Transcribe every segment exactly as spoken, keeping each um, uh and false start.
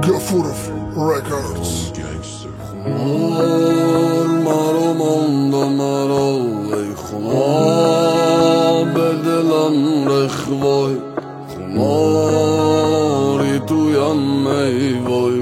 Gafurov Records. خمار مرا مانده مرا ای خمار به دلم رخوای خماری تویم ای وای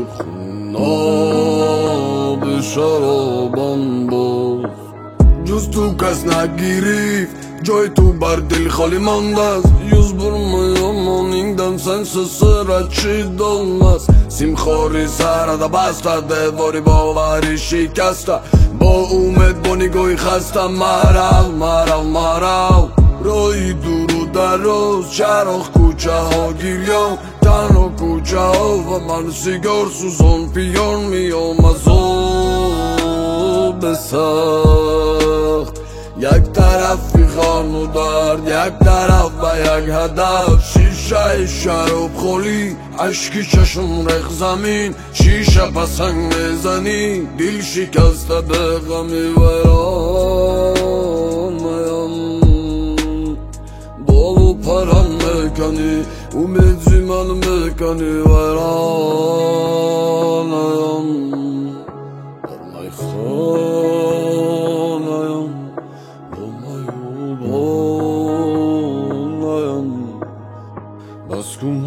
خوناب شرابم باز جز تو کس نگیریف جای تو بر دل خالی مانده است yüz vurmuyorum ingden sensiz sıra çidolmaz Simxori sarada basta devori باوری شکسته با امید با نگاهی خسته مرو مرو مرو رای دور و دراز چراغ کوچه ها گیریام تنها کوچه ها و من سیگار سوزان پیان میام از آب سخت یک طرفی خان و درد یک طرف به یک هدف شیشه شراب خولی عشقی چشم رخ زمین شیشه پسنگ میزنی دل شکسته به غمی ویرانم بالو پرم میکنی امید زیمن میکنی ویرانم برمای خانم بس کن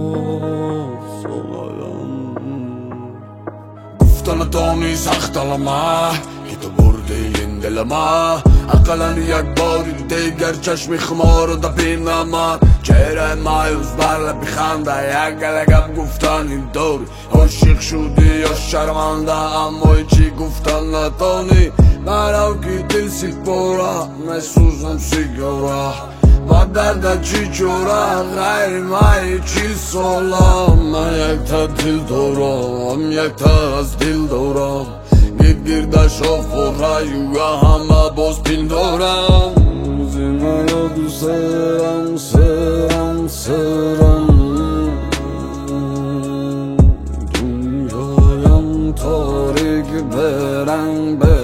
گفتن دانی سخت علمه که تو بردی این دلمه اقلا یک بار دیگر چشم خمار دا بینم چهره مایوس بر لب خنده یک گلگم گفتن این داری عاشق شدی یا شرمنده اما چی گفتن نتانی مرا که دل سپاره میسوزم سیگاره با درد چی جوره غیر مای چی سالم من یک تا دل دارم یک تا از دل دارم گرد گرد شاف و رایوه همه باز پین دارم زیمه یاد سرم سرم سرم دنیایم تاریک برنگ برنگ